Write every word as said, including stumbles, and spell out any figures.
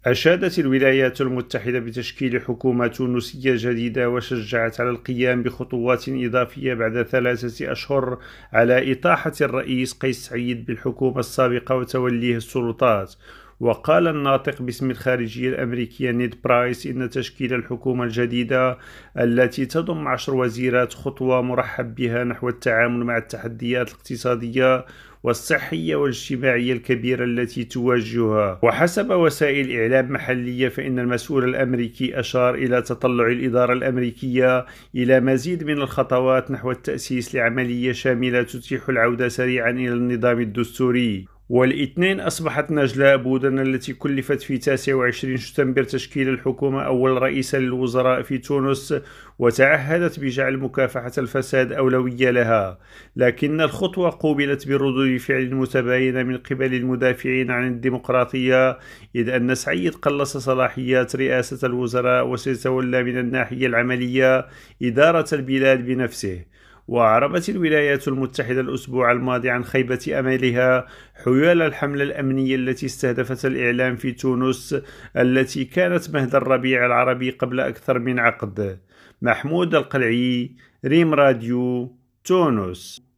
أشادت الولايات المتحدة بتشكيل حكومة تونسية جديدة، وشجعت على القيام بخطوات إضافية بعد ثلاثة أشهر على إطاحة الرئيس قيس سعيد بالحكومة السابقة وتوليه السلطات. وقال الناطق باسم الخارجية الأمريكية نيد برايس إن تشكيل الحكومة الجديدة التي تضم عشر وزيرات خطوة مرحب بها نحو التعامل مع التحديات الاقتصادية والصحية والاجتماعية الكبيرة التي تواجهها. وحسب وسائل إعلام محلية، فإن المسؤول الأمريكي أشار إلى تطلع الإدارة الأمريكية إلى مزيد من الخطوات نحو التأسيس لعملية شاملة تتيح العودة سريعا إلى النظام الدستوري. والاثنين أصبحت نجلاء بودن التي كلفت في تاسع وعشرين شتنبر تشكيل الحكومة أول رئيسا للوزراء في تونس، وتعهدت بجعل مكافحة الفساد أولوية لها، لكن الخطوة قوبلت بردود فعل متباينة من قبل المدافعين عن الديمقراطية، إذ أن سعيد قلص صلاحيات رئاسة الوزراء وسيتولى من الناحية العملية إدارة البلاد بنفسه. وأعربت الولايات المتحدة الأسبوع الماضي عن خيبة أملها حيال الحملة الأمنية التي استهدفت الإعلام في تونس، التي كانت مهد الربيع العربي قبل أكثر من عقد. محمود القلعي، ريم راديو، تونس.